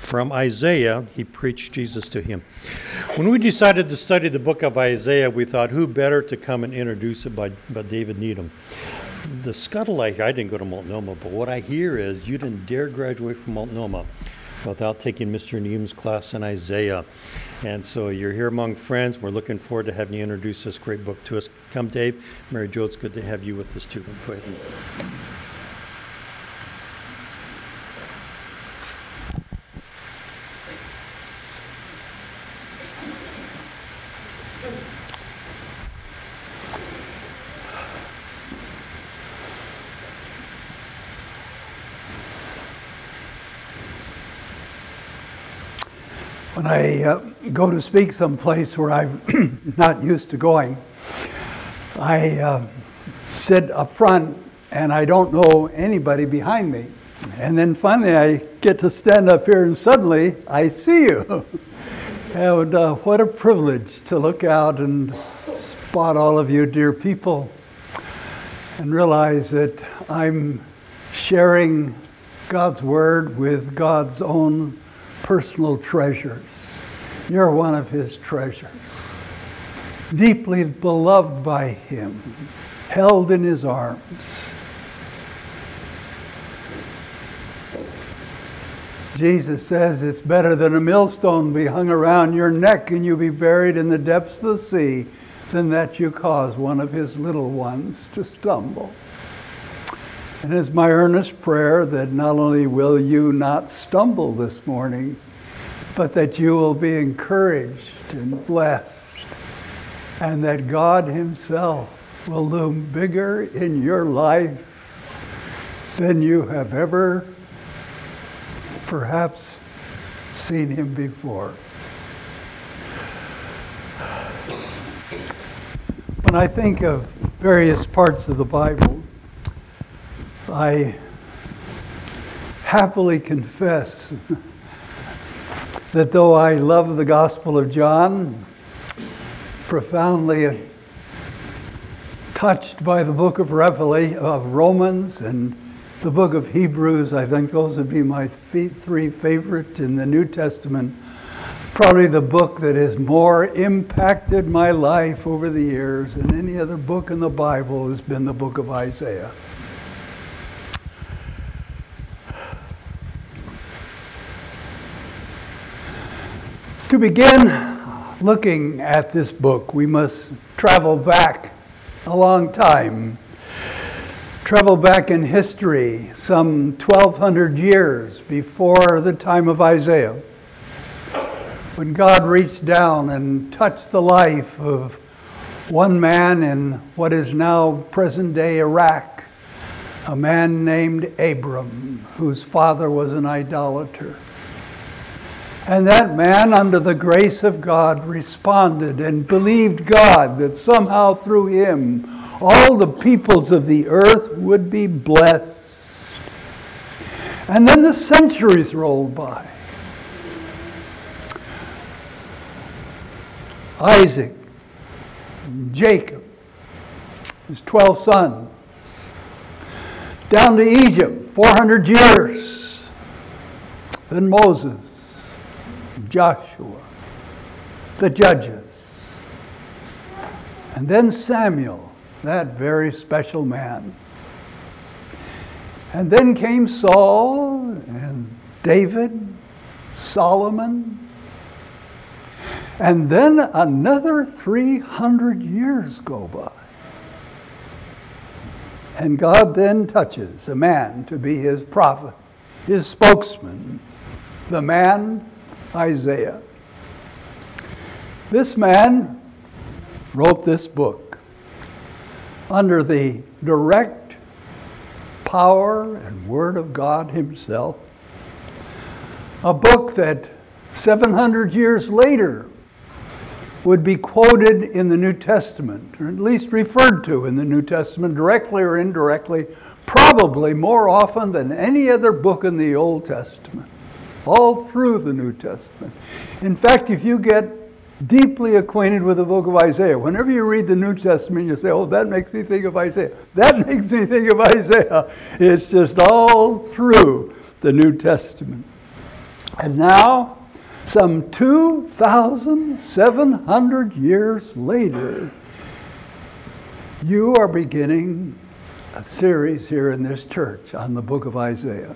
from Isaiah, he preached Jesus to him. When we decided to study the book of Isaiah, we thought, who better to come and introduce it but David Needham. The scuttle I didn't go to Multnomah, but what I hear is you didn't dare graduate from Multnomah without taking Mr. Needham's class in Isaiah. And so you're here among friends. We're looking forward to having you introduce this great book to us. Come, Dave. Mary Jo, it's good to have you with us, too. Go ahead. When I go to speak someplace where I'm not used to going, I sit up front and I don't know anybody behind me. And then finally I get to stand up here and suddenly I see you. And what a privilege to look out and spot all of you dear people and realize that I'm sharing God's Word with God's own personal treasures. You're one of his treasures. Deeply beloved by him, held in his arms. Jesus says it's better than a millstone be hung around your neck and you be buried in the depths of the sea than that you cause one of his little ones to stumble. And it's my earnest prayer that not only will you not stumble this morning, but that you will be encouraged and blessed, and that God himself will loom bigger in your life than you have ever perhaps seen him before. When I think of various parts of the Bible, I happily confess that though I love the Gospel of John, profoundly touched by the book of Romans and the book of Hebrews, I think those would be my three favorite in the New Testament. Probably the book that has more impacted my life over the years than any other book in the Bible has been the book of Isaiah. To begin looking at this book, we must travel back a long time. Travel back in history, some 1,200 years before the time of Isaiah, when God reached down and touched the life of one man in what is now present-day Iraq, a man named Abram, whose father was an idolater. And that man, under the grace of God, responded and believed God that somehow through him, all the peoples of the earth would be blessed. And then the centuries rolled by. Isaac, Jacob, his 12 sons, down to Egypt, 400 years. Then Moses, Joshua, the judges, and then Samuel, that very special man. And then came Saul and David, Solomon, and then another 300 years go by. And God then touches a man to be his prophet, his spokesman, the man Isaiah. This man wrote this book under the direct power and word of God himself. A book that 700 years later would be quoted in the New Testament, or at least referred to in the New Testament, directly or indirectly, probably more often than any other book in the Old Testament. All through the New Testament. In fact, if you get deeply acquainted with the book of Isaiah, whenever you read the New Testament, you say, oh, that makes me think of Isaiah. That makes me think of Isaiah. It's just all through the New Testament. And now, some 2,700 years later, you are beginning a series here in this church on the book of Isaiah.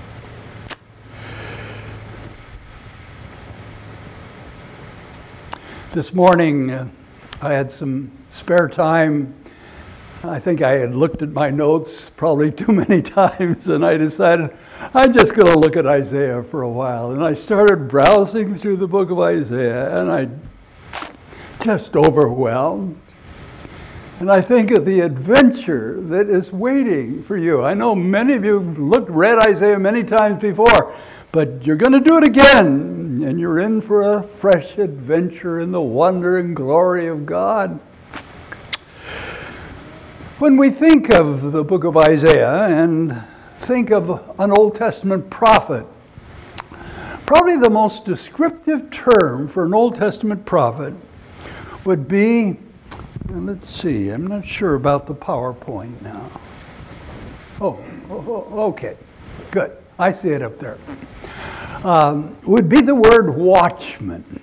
This morning, I had some spare time. I think I had looked at my notes probably too many times, and I decided I'm just going to look at Isaiah for a while. And I started browsing through the book of Isaiah, and I just overwhelmed. And I think of the adventure that is waiting for you. I know many of you have read Isaiah many times before, but you're going to do it again, and you're in for a fresh adventure in the wonder and glory of God. When we think of the book of Isaiah and think of an Old Testament prophet, probably the most descriptive term for an Old Testament prophet would be, let's see, I'm not sure about the PowerPoint now. Okay, good. I see it up there. Would be the word watchman.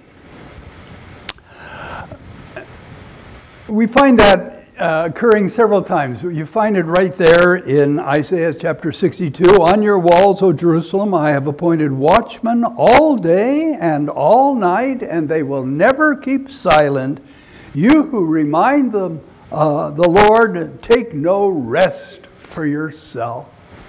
We find that occurring several times. You find it right there in Isaiah chapter 62. On your walls, O Jerusalem, I have appointed watchmen all day and all night, and they will never keep silent. You who remind them, the Lord, take no rest for yourself.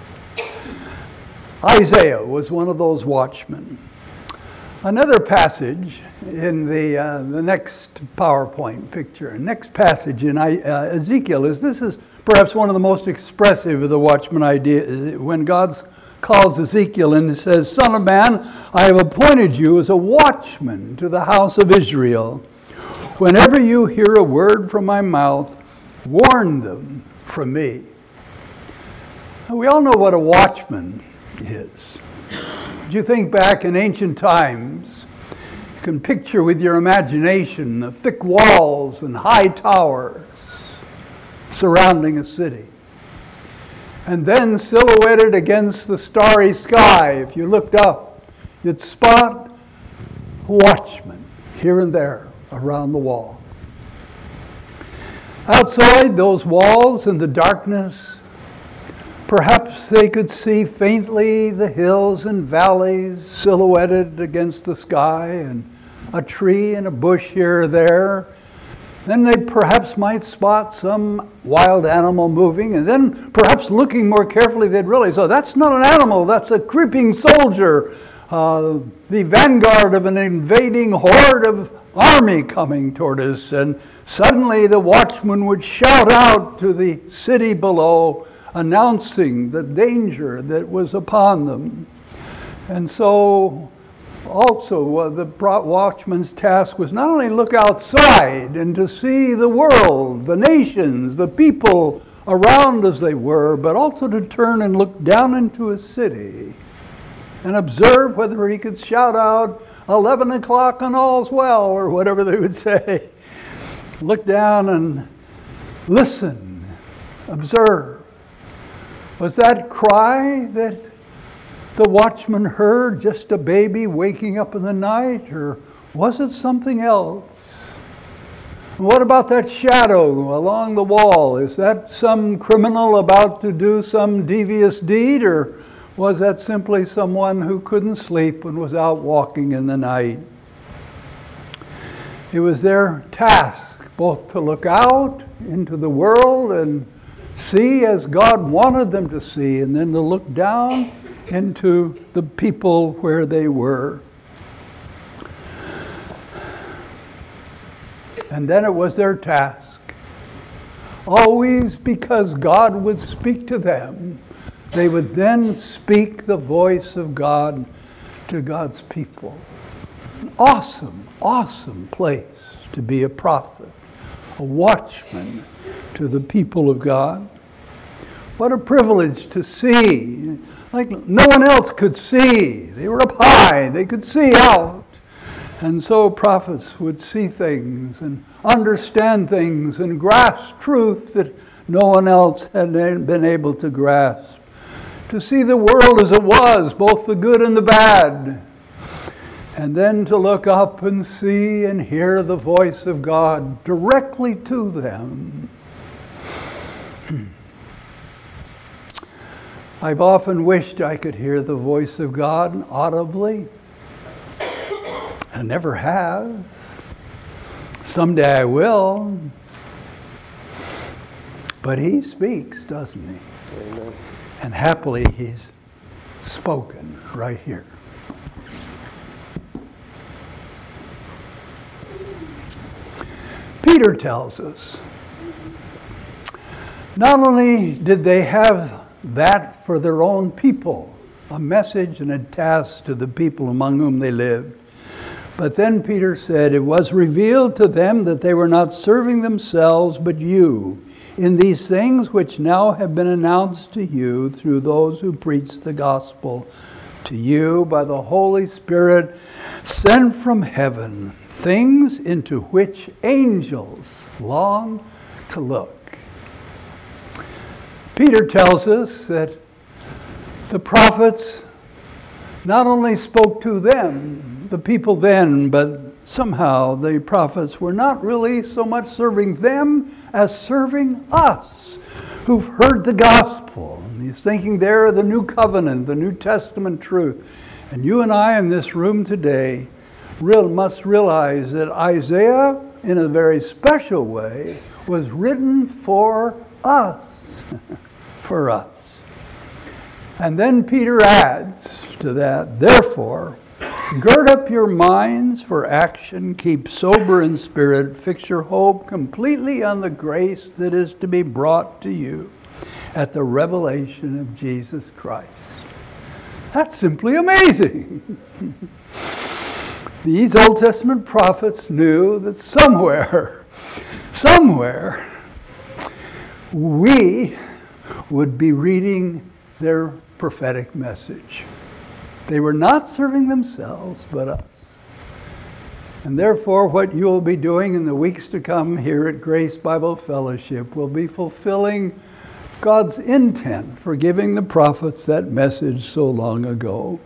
Isaiah was one of those watchmen. Another passage in the next PowerPoint picture, next passage in Ezekiel this is perhaps one of the most expressive of the watchman idea. When God calls Ezekiel and says, "Son of man, I have appointed you as a watchman to the house of Israel. Whenever you hear a word from my mouth, warn them from me." Now, we all know what a watchman is. If you think back in ancient times, you can picture with your imagination the thick walls and high towers surrounding a city. And then silhouetted against the starry sky, if you looked up, you'd spot a watchman here and there around the wall. Outside those walls in the darkness, perhaps they could see faintly the hills and valleys silhouetted against the sky and a tree and a bush here or there. Then they perhaps might spot some wild animal moving, and then perhaps looking more carefully they'd realize, oh, that's not an animal, that's a creeping soldier, the vanguard of an invading horde of army coming toward us. And suddenly the watchman would shout out to the city below, announcing the danger that was upon them. And so also the watchman's task was not only look outside and to see the world, the nations, the people around as they were, but also to turn and look down into a city and observe whether he could shout out 11 o'clock and all's well, or whatever they would say. Look down and listen, observe. Was that cry that the watchman heard just a baby waking up in the night, or was it something else? And what about that shadow along the wall? Is that some criminal about to do some devious deed, or was that simply someone who couldn't sleep and was out walking in the night? It was their task both to look out into the world and see as God wanted them to see, and then to look down into the people where they were. And then it was their task, always because God would speak to them, they would then speak the voice of God to God's people. An awesome, awesome place to be a prophet, a watchman to the people of God. What a privilege to see, like no one else could see. They were up high, they could see out. And so prophets would see things and understand things and grasp truth that no one else had been able to grasp. To see the world as it was, both the good and the bad. and then to look up and see and hear the voice of God directly to them. I've often wished I could hear the voice of God audibly. I never have. Someday I will. But he speaks, doesn't he? Amen. And happily he's spoken right here. Peter tells us, not only did they have that for their own people, a message and a task to the people among whom they lived, but then Peter said, it was revealed to them that they were not serving themselves but you, in these things which now have been announced to you through those who preach the gospel to you by the Holy Spirit sent from heaven, things into which angels long to look. Peter tells us that the prophets not only spoke to them, the people then, but somehow the prophets were not really so much serving them as serving us who've heard the gospel. And he's thinking there of the new covenant, the New Testament truth. And you and I in this room today must realize that Isaiah, in a very special way, was written for us. For us. And then Peter adds to that, therefore, gird up your minds for action, keep sober in spirit, fix your hope completely on the grace that is to be brought to you at the revelation of Jesus Christ. That's simply amazing. These Old Testament prophets knew that somewhere, we would be reading their prophetic message. They were not serving themselves, but us. And therefore, what you will be doing in the weeks to come here at Grace Bible Fellowship will be fulfilling God's intent for giving the prophets that message so long ago.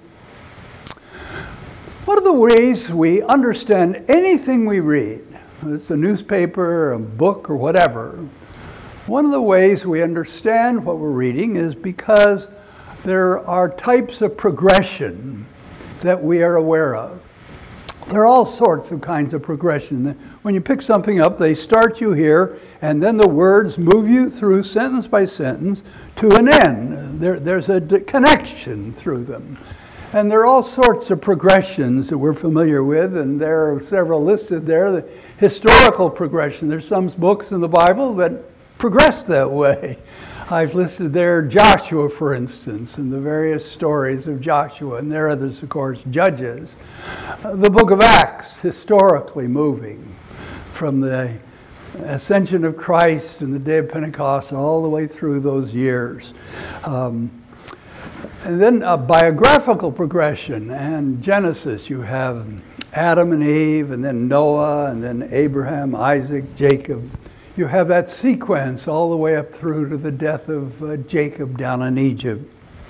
One of the ways we understand anything we read, whether it's a newspaper, a book, or whatever, one of the ways we understand what we're reading is because there are types of progression that we are aware of. There are all sorts of kinds of progression. When you pick something up, they start you here, and then the words move you through sentence by sentence to an end. There's a connection through them. And there are all sorts of progressions that we're familiar with, and there are several listed there. The historical progression, there's some books in the Bible that progress that way. I've listed there Joshua, for instance, and the various stories of Joshua, and there are others, of course, Judges. The book of Acts, historically moving from the ascension of Christ and the day of Pentecost all the way through those years. And then a biographical progression, and Genesis, you have Adam and Eve, and then Noah, and then Abraham, Isaac, Jacob. You have that sequence all the way up through to the death of Jacob down in Egypt.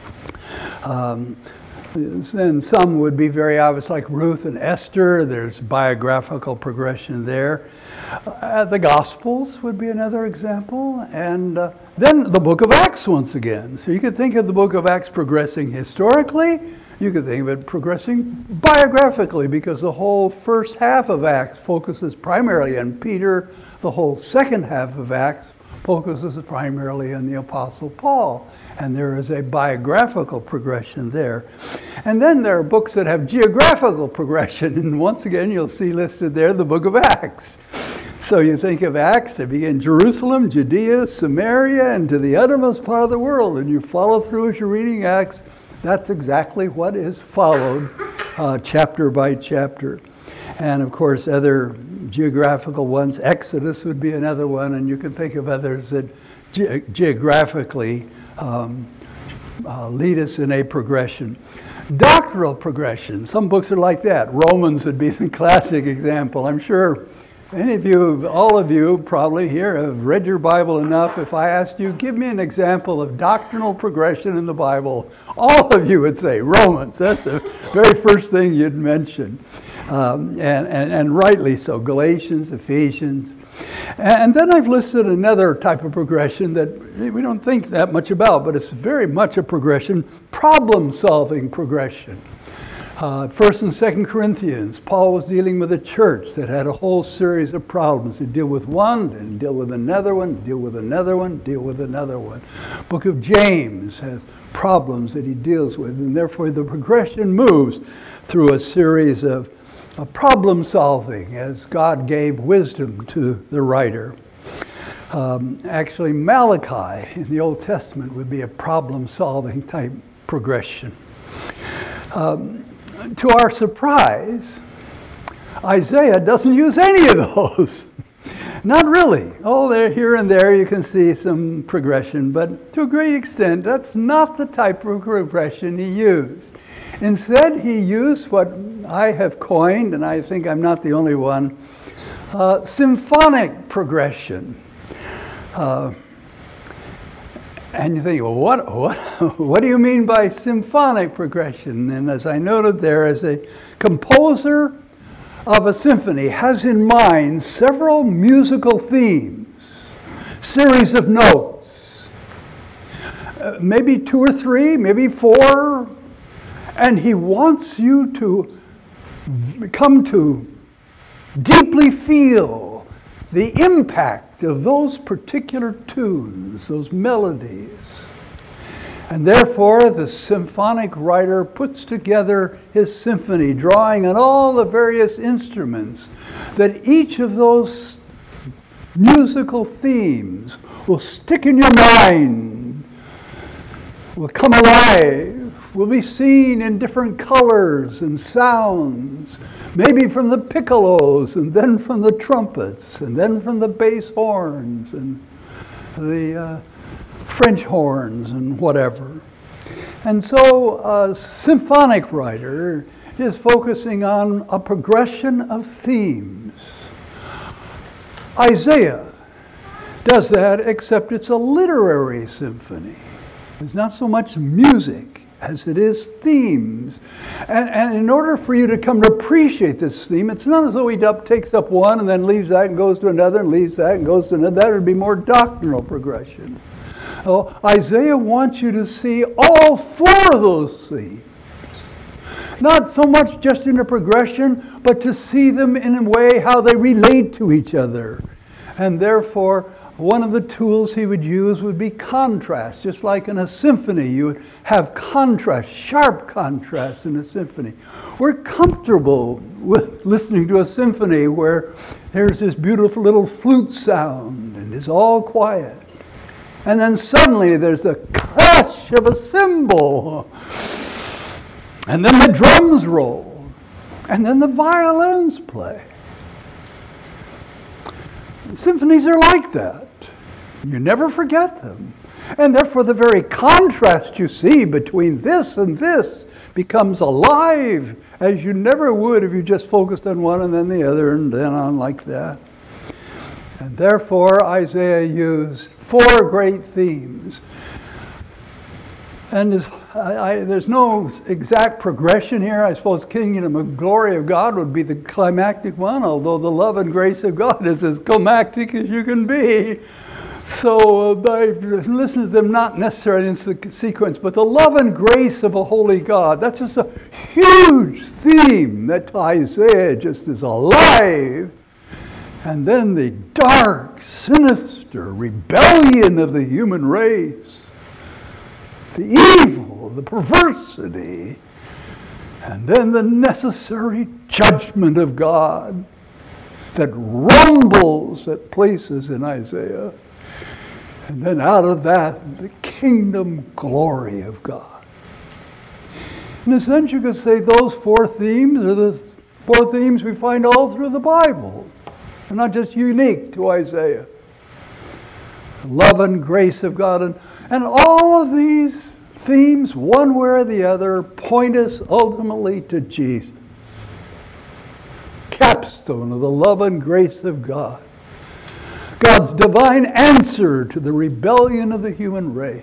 And some would be very obvious, like Ruth and Esther. There's biographical progression there. The Gospels would be another example. And then the book of Acts once again. So you could think of the book of Acts progressing historically. You could think of it progressing biographically, because the whole first half of Acts focuses primarily on Peter. The whole second half of Acts focuses primarily on the Apostle Paul. And there is a biographical progression there. And then there are books that have geographical progression. And once again, you'll see listed there the book of Acts. So you think of Acts, they begin Jerusalem, Judea, Samaria, and to the uttermost part of the world. And you follow through as you're reading Acts. That's exactly what is followed chapter by chapter. And of course, other geographical ones, Exodus would be another one, and you can think of others that geographically lead us in a progression. Doctrinal progression, some books are like that. Romans would be the classic example. I'm sure Any of you, all of you probably here have read your Bible enough. If I asked you, give me an example of doctrinal progression in the Bible, all of you would say Romans. That's the very first thing you'd mention. And rightly so, Galatians, Ephesians. And then I've listed another type of progression that we don't think that much about, but it's very much a progression, problem-solving progression. 1st and 2nd Corinthians, Paul was dealing with a church that had a whole series of problems. He'd deal with one, and deal with another one, deal with another one, deal with another one. Book of James has problems that he deals with, and therefore the progression moves through a series of problem solving as God gave wisdom to the writer. Actually, Malachi in the Old Testament would be a problem solving type progression. To our surprise, Isaiah doesn't use any of those. Not really. Oh, there, here and there you can see some progression, but to a great extent, that's not the type of progression he used. Instead, he used what I have coined, and I think I'm not the only one, symphonic progression. And you think, well, what do you mean by symphonic progression? And as I noted there, as a composer of a symphony has in mind several musical themes, series of notes, maybe 2 or 3, maybe 4, and he wants you to come to deeply feel the impact of those particular tunes, those melodies. And therefore, the symphonic writer puts together his symphony, drawing on all the various instruments, that each of those musical themes will stick in your mind, will come alive, will be seen in different colors and sounds, maybe from the piccolos, and then from the trumpets, and then from the bass horns, and the French horns, and whatever. And so a symphonic writer is focusing on a progression of themes. Isaiah does that, except it's a literary symphony. It's not so much music as it is themes. And in order for you to come to appreciate this theme, it's not as though he takes up one and then leaves that and goes to another and leaves that and goes to another. That would be more doctrinal progression. Oh, Isaiah wants you to see all 4 of those themes. Not so much just in a progression, but to see them in a way how they relate to each other. And therefore, one of the tools he would use would be contrast. Just like in a symphony, you would have contrast, sharp contrast in a symphony. We're comfortable with listening to a symphony where there's this beautiful little flute sound and it's all quiet. And then suddenly there's a crash of a cymbal. And then the drums roll. And then the violins play. Symphonies are like that. You never forget them. And therefore the very contrast you see between this and this becomes alive as you never would if you just focused on one and then the other and then on like that. And therefore Isaiah used 4 great themes. And there's no exact progression here. I suppose Kingdom of Glory of God would be the climactic one, although the love and grace of God is as climactic as you can be. So I listen to them not necessarily in sequence, but the love and grace of a holy God. That's just a huge theme that to Isaiah just is alive. And then the dark, sinister rebellion of the human race. The evil, the perversity, and then the necessary judgment of God that rumbles at places in Isaiah. And then out of that, the kingdom glory of God. In a sense, you could say those 4 themes are the 4 themes we find all through the Bible. They're not just unique to Isaiah. The love and grace of God. And all of these themes, one way or the other, point us ultimately to Jesus. capstone of the love and grace of God. God's divine answer to the rebellion of the human race.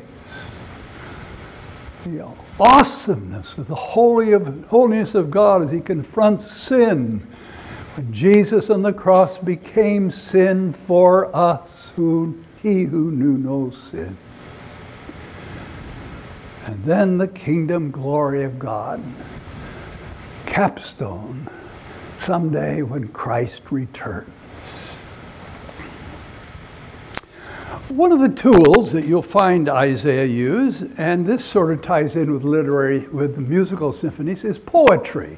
The awesomeness of the holiness of God as he confronts sin. When Jesus on the cross became sin for us, he who knew no sin. And then the kingdom glory of God. Capstone, someday when Christ returns. One of the tools that you'll find Isaiah use, and this sort of ties in with musical symphonies, is poetry.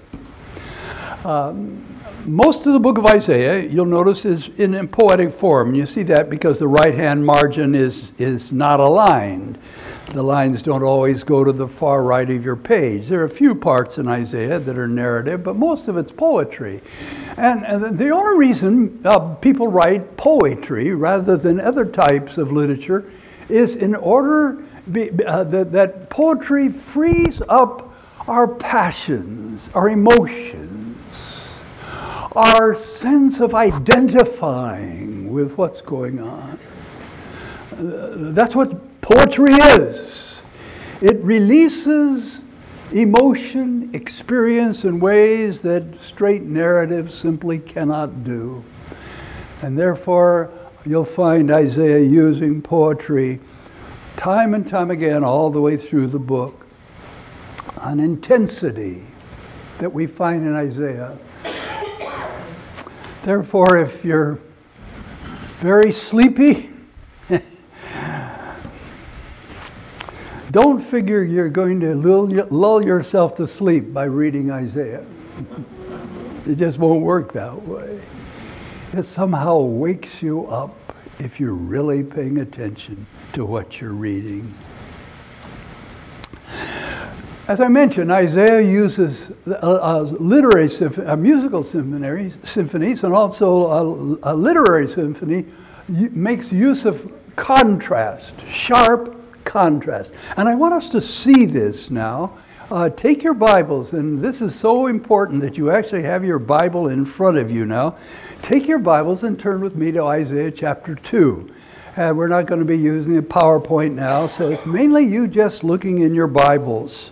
Most of the book of Isaiah, you'll notice, is in poetic form. And you see that because the right-hand margin is not aligned. The lines don't always go to the far right of your page. There are a few parts in Isaiah that are narrative, but most of it's poetry. And the only reason people write poetry rather than other types of literature is in order that poetry frees up our passions, our emotions, our sense of identifying with what's going on. That's what poetry is. It releases emotion, experience in ways that straight narrative simply cannot do. And therefore, you'll find Isaiah using poetry time and time again all the way through the book. An intensity that we find in Isaiah. Therefore, if you're very sleepy, don't figure you're going to lull yourself to sleep by reading Isaiah. It just won't work that way. It somehow wakes you up if you're really paying attention to what you're reading. As I mentioned, Isaiah uses musical symphonies, and also a literary symphony makes use of contrast, sharp contrast. And I want us to see this now. Take your Bibles, and this is so important that you actually have your Bible in front of you now. Take your Bibles and turn with me to Isaiah chapter 2. We're not going to be using a PowerPoint now, so it's mainly you just looking in your Bibles.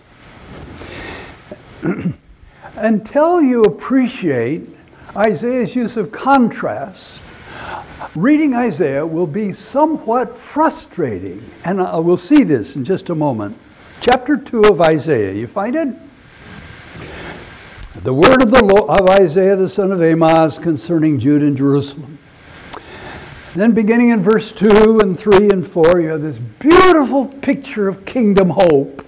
Until you appreciate Isaiah's use of contrast, reading Isaiah will be somewhat frustrating. And we'll see this in just a moment. Chapter 2 of Isaiah, you find it? The word of Isaiah the son of Amoz concerning Judah and Jerusalem. Then beginning in verse 2 and 3 and 4, you have this beautiful picture of kingdom hope.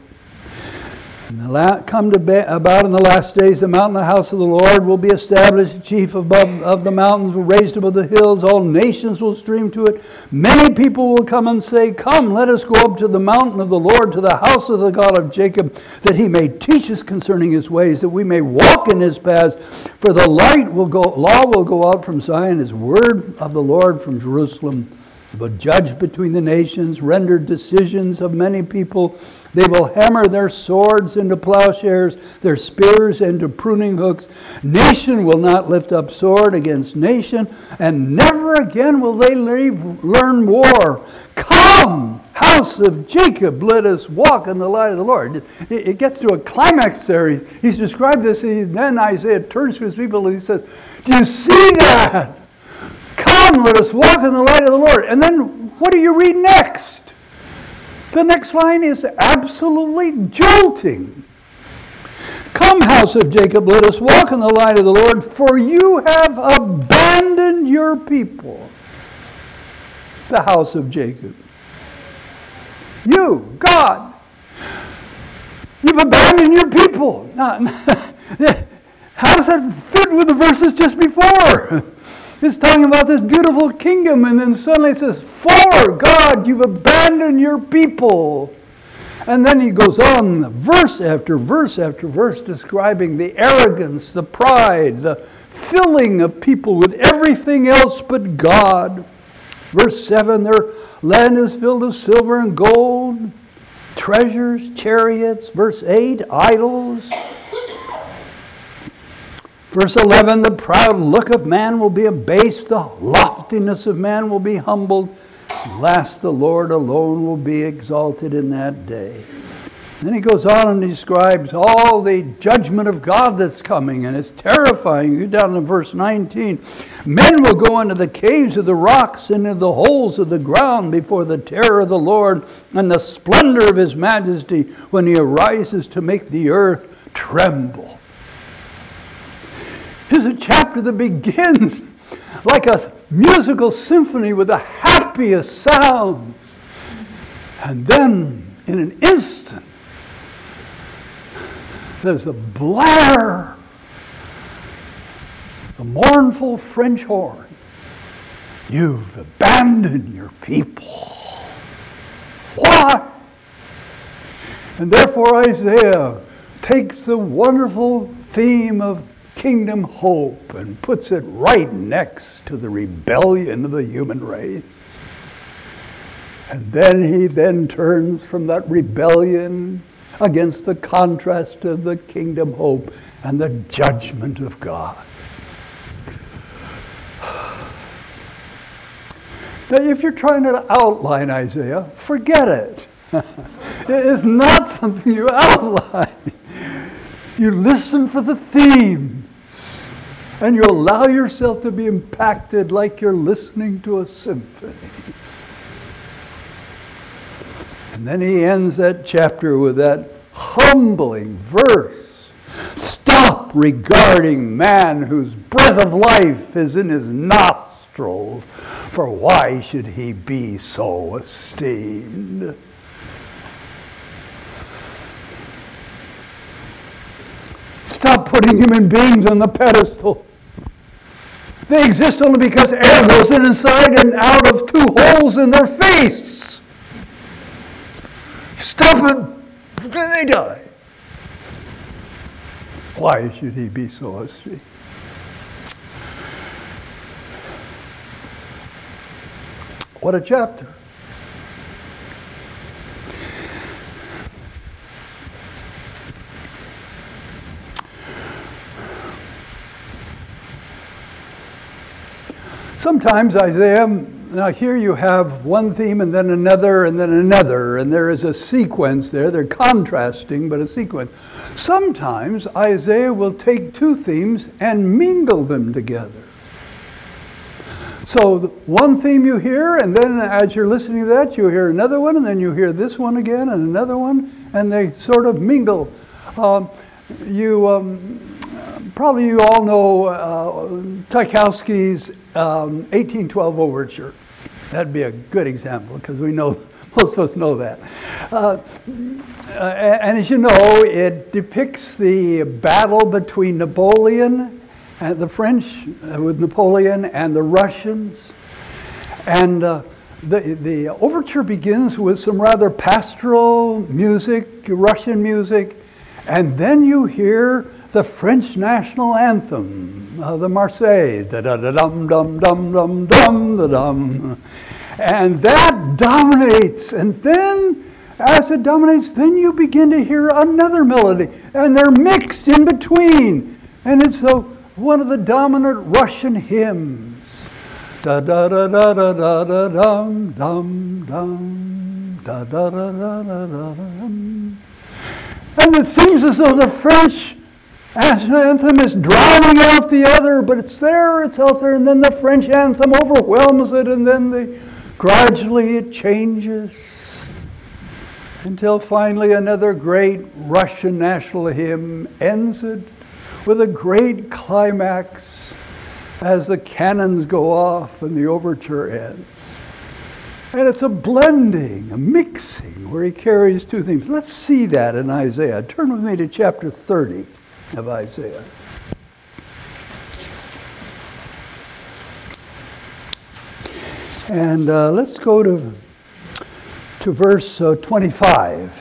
Come to about in the last days, the mountain, the house of the Lord, will be established, chief of the mountains, raised above the hills. All nations will stream to it. Many people will come and say, "Come, let us go up to the mountain of the Lord, to the house of the God of Jacob, that he may teach us concerning his ways, that we may walk in his paths. For the law will go out from Zion, his word of the Lord from Jerusalem. But judge between the nations, render decisions of many people. They will hammer their swords into plowshares, their spears into pruning hooks. Nation will not lift up sword against nation, and never again will they learn war. Come, house of Jacob, let us walk in the light of the Lord." It gets to a climax there. He's described this, and then Isaiah turns to his people and he says, "Do you see that? Come, let us walk in the light of the Lord." And then what do you read next? The next line is absolutely jolting. "Come, house of Jacob, let us walk in the light of the Lord, for you have abandoned your people." The house of Jacob. You, God, you've abandoned your people. How does that fit with the verses just before? It's talking about this beautiful kingdom, and then suddenly it says, "For God, you've abandoned your people." And then he goes on, verse after verse after verse, describing the arrogance, the pride, the filling of people with everything else but God. Verse 7, their land is filled with silver and gold, treasures, chariots. Verse 8, idols. Verse 11, the proud look of man will be abased, the loftiness of man will be humbled. Last, the Lord alone will be exalted in that day. Then he goes on and describes all the judgment of God that's coming, and it's terrifying. You down in verse 19. Men will go into the caves of the rocks and into the holes of the ground before the terror of the Lord and the splendor of his majesty when he arises to make the earth tremble. Here's a chapter that begins like a musical symphony with the happiest sounds. And then, in an instant, there's the blare, the mournful French horn. You've abandoned your people. Why? And therefore Isaiah takes the wonderful theme of kingdom hope and puts it right next to the rebellion of the human race. And then he turns from that rebellion against the contrast of the kingdom hope and the judgment of God. Now, if you're trying to outline Isaiah, forget it. It is not something you outline. You listen for the themes, and you allow yourself to be impacted like you're listening to a symphony. And then he ends that chapter with that humbling verse. Stop regarding man whose breath of life is in his nostrils, for why should he be so esteemed? Stop putting human beings on the pedestal. They exist only because air goes in inside and out of two holes in their face. Stop it, they die. Why should he be so esteemed? What a chapter. Sometimes Isaiah, now here you have one theme and then another and then another, and there is a sequence there. They're contrasting, but a sequence. Sometimes Isaiah will take two themes and mingle them together. So one theme you hear, and then as you're listening to that, you hear another one, and then you hear this one again and another one, and they sort of mingle. Probably you all know Tchaikovsky's 1812 Overture. That'd be a good example because we know, most of us know that. And as you know, it depicts the battle between Napoleon and the French with Napoleon and the Russians. And the overture begins with some rather pastoral music, Russian music, and then you hear the French national anthem, the Marseillaise, da-da-dum-dum-dum-dum-dum-da-dum. And that dominates. And then, as it dominates, then you begin to hear another melody. And they're mixed in between. And it's one of the dominant Russian hymns. Da-da-da-da-da-da-dum-dum-dum, da-da-da-da-da-dum. And it seems as though the French anthem is drowning out the other, but it's out there, and then the French anthem overwhelms it, and then gradually it changes until finally another great Russian national hymn ends it with a great climax as the cannons go off and the overture ends. And it's a blending, a mixing, where he carries two themes. Let's see that in Isaiah. Turn with me to chapter 30 of Isaiah. And let's go to verse 25.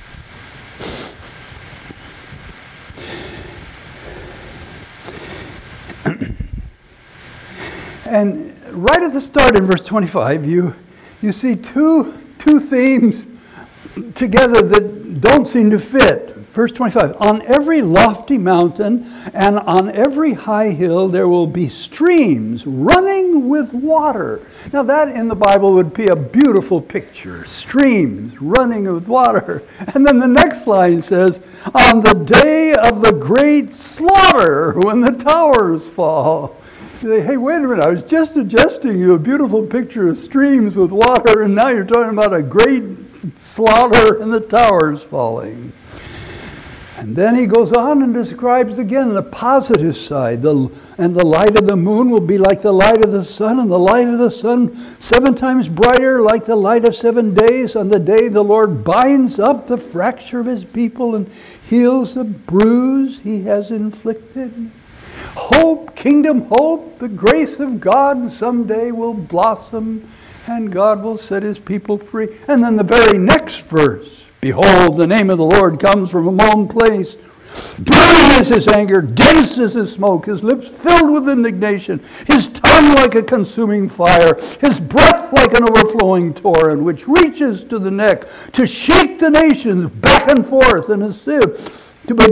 And right at the start in verse 25, you see two themes together that don't seem to fit. Verse 25, on every lofty mountain and on every high hill there will be streams running with water. Now that in the Bible would be a beautiful picture. Streams running with water. And then the next line says, on the day of the great slaughter, when the towers fall. You say, hey, wait a minute, I was just suggesting you a beautiful picture of streams with water, and now you're talking about a great slaughter and the towers falling. And then he goes on and describes again the positive side. And the light of the moon will be like the light of the sun, and the light of the sun 7 times brighter, like the light of 7 days. On the day the Lord binds up the fracture of his people and heals the bruise he has inflicted. Hope, kingdom hope, the grace of God someday will blossom, and God will set his people free. And then the very next verse, behold, the name of the Lord comes from a lone place. Burning is his anger, dense is his smoke, his lips filled with indignation, his tongue like a consuming fire, his breath like an overflowing torrent, which reaches to the neck, to shake the nations back and forth in a sieve, to put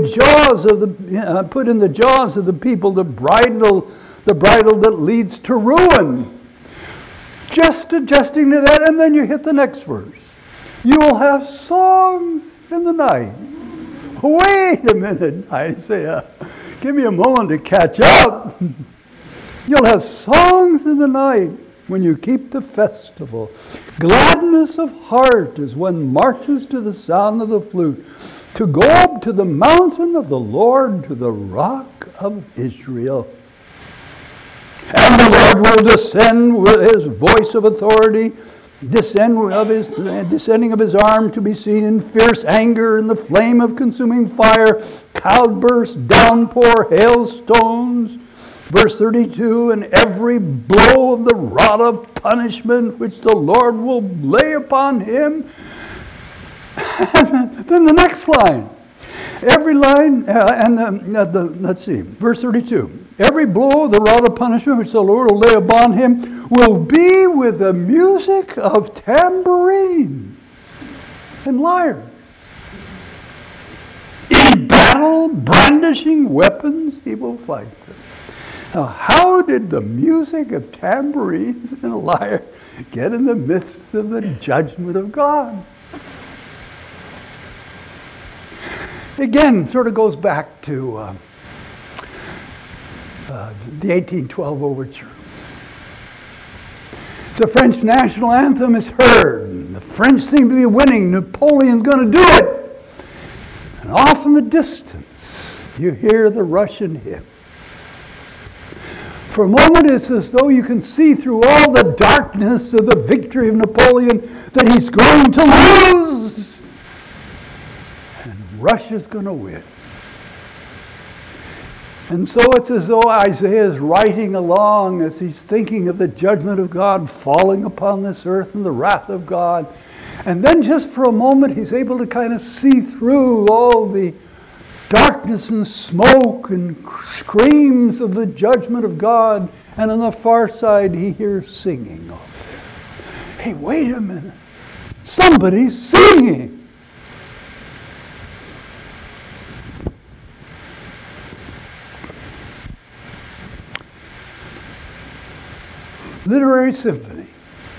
put in the jaws of the people the bridle that leads to ruin. Just adjusting to that, and then you hit the next verse. You will have songs in the night. Wait a minute, Isaiah. Give me a moment to catch up. You'll have songs in the night when you keep the festival. Gladness of heart as one marches to the sound of the flute, to go up to the mountain of the Lord, to the rock of Israel. And the Lord will descend with his voice of authority, descending of his arm to be seen in fierce anger, in the flame of consuming fire, cloudburst, downpour, hailstones. Verse 32, and every blow of the rod of punishment which the Lord will lay upon him. And then the next line. Every line, let's see, verse 32. Every blow of the rod of punishment which the Lord will lay upon him will be with the music of tambourines and lyres. In battle, brandishing weapons, he will fight them. Now, how did the music of tambourines and lyre get in the midst of the judgment of God? Again, sort of goes back to the 1812 overture. The French national anthem is heard. The French seem to be winning. Napoleon's going to do it. And off in the distance, you hear the Russian hymn. For a moment, it's as though you can see through all the darkness of the victory of Napoleon that he's going to lose. And Russia's going to win. And so it's as though Isaiah is writing along as he's thinking of the judgment of God falling upon this earth and the wrath of God. And then just for a moment, he's able to kind of see through all the darkness and smoke and screams of the judgment of God. And on the far side, he hears singing off there. Hey, wait a minute. Somebody's singing. Literary symphony.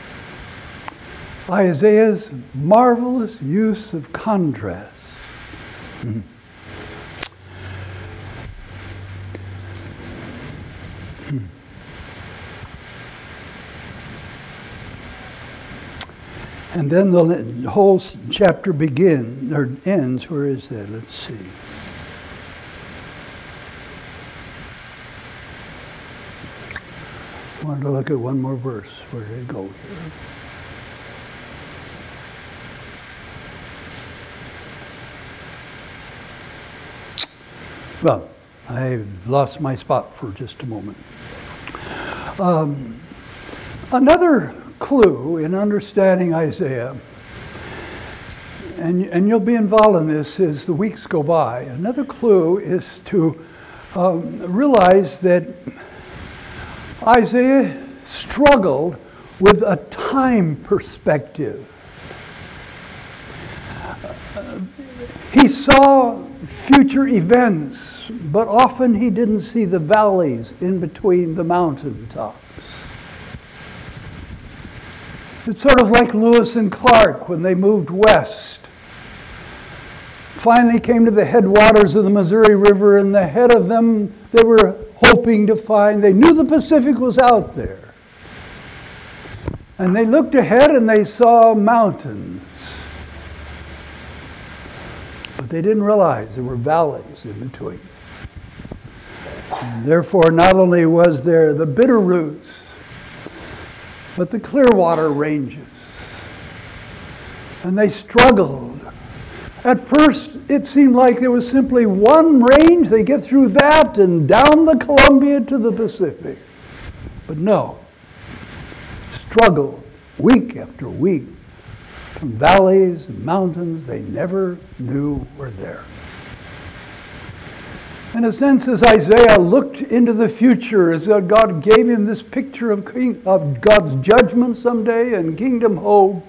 Isaiah's marvelous use of contrast. And then the whole chapter begins, or ends. Where is that? Let's see. I wanted to look at one more verse. Where did it go here? Well, I lost my spot for just a moment. Another clue in understanding Isaiah, and you'll be involved in this as the weeks go by, another clue is to realize that Isaiah struggled with a time perspective. He saw future events, but often he didn't see the valleys in between the mountaintops. It's sort of like Lewis and Clark when they moved west. Finally came to the headwaters of the Missouri River, and ahead of them they were hoping to find, they knew the Pacific was out there. And they looked ahead and they saw mountains. But they didn't realize there were valleys in between. And therefore, not only was there the Bitterroots, but the Clearwater Ranges. And they struggled. At first, it seemed like there was simply one range. They get through that and down the Columbia to the Pacific. But no. Struggled week after week from valleys and mountains they never knew were there. In a sense, as Isaiah looked into the future, as God gave him this picture of God's judgment someday and kingdom hope,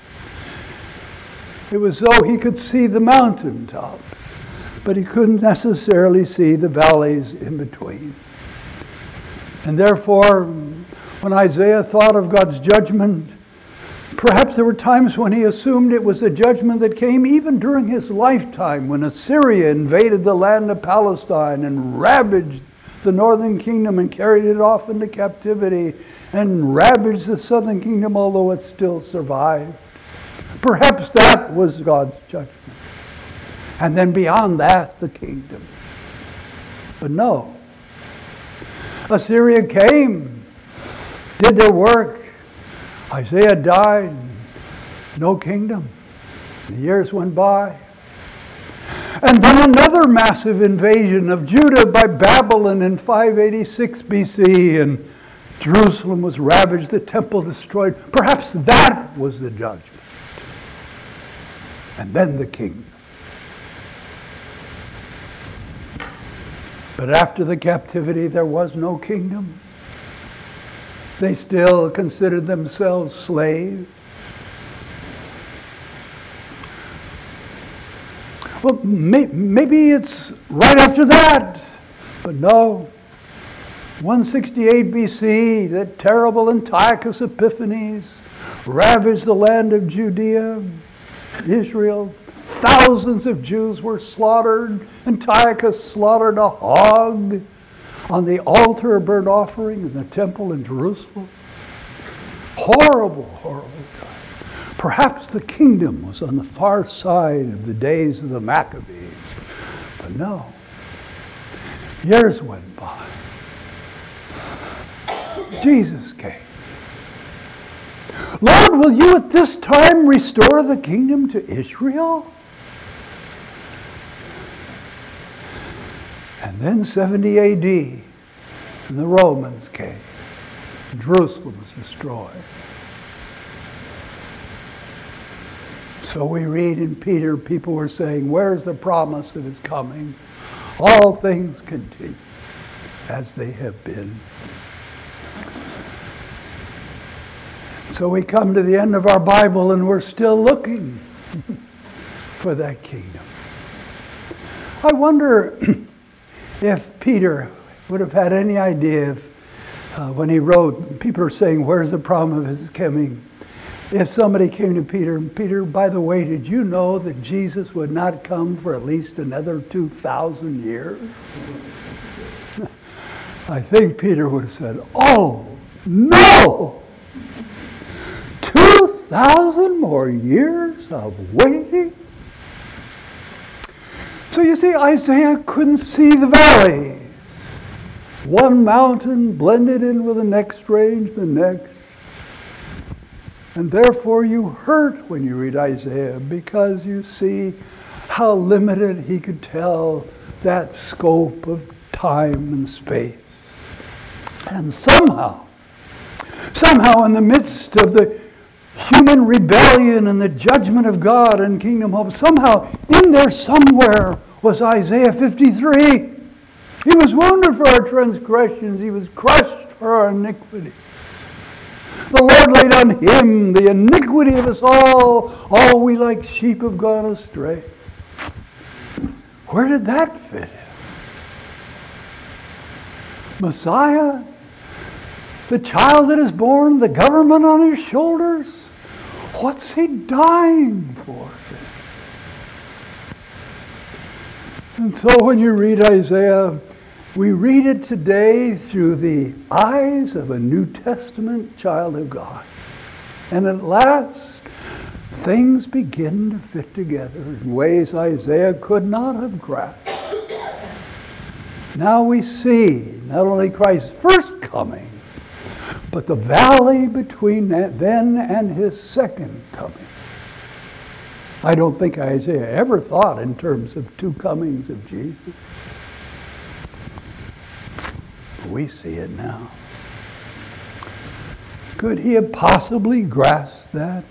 it was though he could see the mountaintops, but he couldn't necessarily see the valleys in between. And therefore, when Isaiah thought of God's judgment, perhaps there were times when he assumed it was a judgment that came even during his lifetime, when Assyria invaded the land of Palestine and ravaged the northern kingdom and carried it off into captivity and ravaged the southern kingdom, although it still survived. Perhaps that was God's judgment. And then beyond that, the kingdom. But no. Assyria came, did their work. Isaiah died, no kingdom. The years went by. And then another massive invasion of Judah by Babylon in 586 BC, and Jerusalem was ravaged, the temple destroyed. Perhaps that was the judgment. And then the kingdom. But after the captivity, there was no kingdom. They still considered themselves slaves. Well, maybe it's right after that, but no. 168 BC, that terrible Antiochus Epiphanes ravaged the land of Judea, Israel. Thousands of Jews were slaughtered. Antiochus slaughtered a hog on the altar of burnt offering in the temple in Jerusalem. Horrible, horrible time. Perhaps the kingdom was on the far side of the days of the Maccabees. But no. Years went by. Jesus came. Lord, will you at this time restore the kingdom to Israel? And then 70 AD, and the Romans came. Jerusalem was destroyed. So we read in Peter, people were saying, where's the promise of his coming? All things continue as they have been. So we come to the end of our Bible and we're still looking for that kingdom. I wonder if Peter would have had any idea if, when he wrote, people are saying, where's the promise of his coming? If somebody came to Peter, Peter, by the way, did you know that Jesus would not come for at least another 2,000 years? I think Peter would have said, oh, no! 2,000 more years of waiting? So you see, Isaiah couldn't see the valleys. One mountain blended in with the next range, the next. And therefore you hurt when you read Isaiah because you see how limited he could tell that scope of time and space. And somehow in the midst of the human rebellion and the judgment of God and kingdom hope, somehow in there somewhere was Isaiah 53. He was wounded for our transgressions. He was crushed for our iniquity. The Lord laid on him the iniquity of us all. All we like sheep have gone astray. Where did that fit in? Messiah, the child that is born, the government on his shoulders. What's he dying for? And so when you read Isaiah, we read it today through the eyes of a New Testament child of God. And at last, things begin to fit together in ways Isaiah could not have grasped. Now we see not only Christ's first coming, but the valley between then and his second coming. I don't think Isaiah ever thought in terms of two comings of Jesus. We see it now. Could he have possibly grasped that?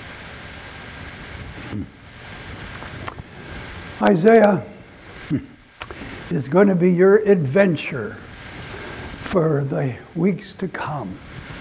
Isaiah is going to be your adventure for the weeks to come.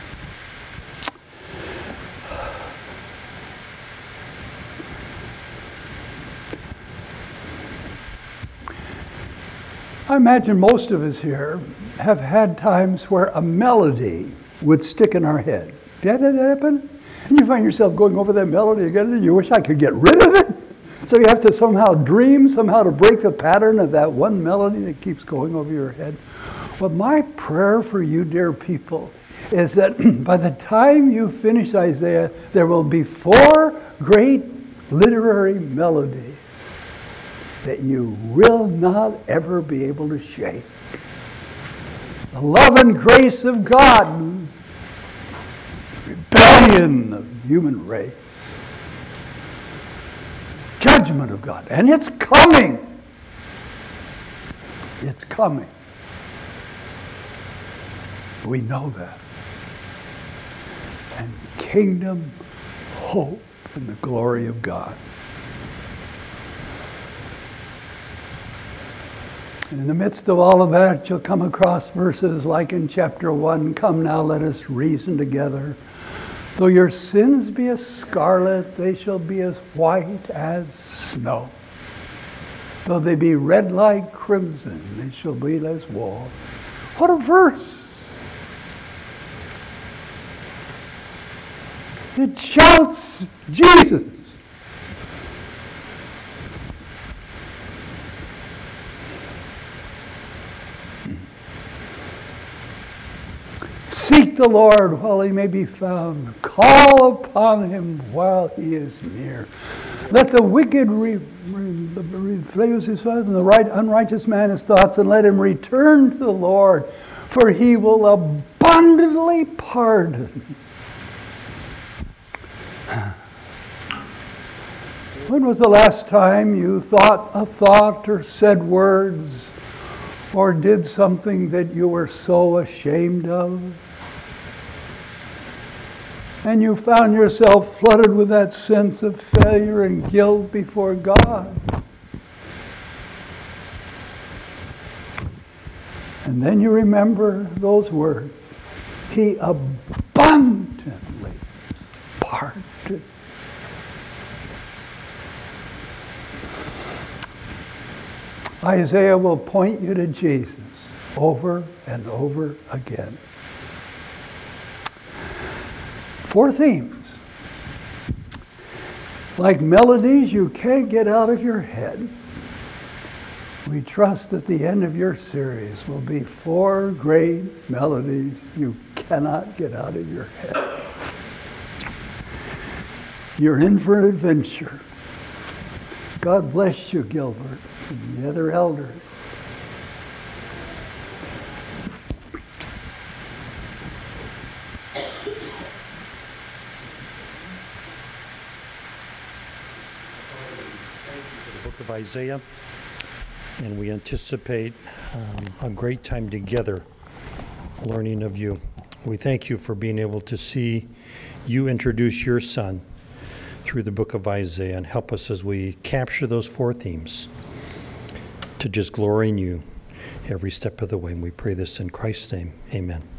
I imagine most of us here have had times where a melody would stick in our head. Did that happen? And you find yourself going over that melody again, and you wish I could get rid of it. So you have to somehow dream, somehow to break the pattern of that one melody that keeps going over your head. Well, my prayer for you, dear people, is that by the time you finish Isaiah, there will be 4 great literary melodies that you will not ever be able to shake. The love and grace of God, rebellion of the human race, judgment of God, and it's coming. It's coming. We know that. And kingdom, hope, and the glory of God. And in the midst of all of that, you'll come across verses like in chapter 1, "Come now, let us reason together. Though your sins be as scarlet, they shall be as white as snow. Though they be red like crimson, they shall be as wool." What a verse! It shouts Jesus. Seek the Lord while he may be found. Call upon him while he is near. Let the wicked refuse his thoughts, and the unrighteous man his thoughts, and let him return to the Lord, for he will abundantly pardon. When was the last time you thought a thought or said words or did something that you were so ashamed of? And you found yourself flooded with that sense of failure and guilt before God. And then you remember those words. He abundantly pardoned. Isaiah will point you to Jesus over and over again. 4 themes. Like melodies you can't get out of your head. We trust that the end of your series will be 4 great melodies you cannot get out of your head. You're in for an adventure. God bless you, Gilbert, and the other elders. Of Isaiah, and we anticipate a great time together learning of you. We thank you for being able to see you introduce your son through the book of Isaiah, and help us as we capture those 4 themes to just glory in you every step of the way. And we pray this in Christ's name. Amen.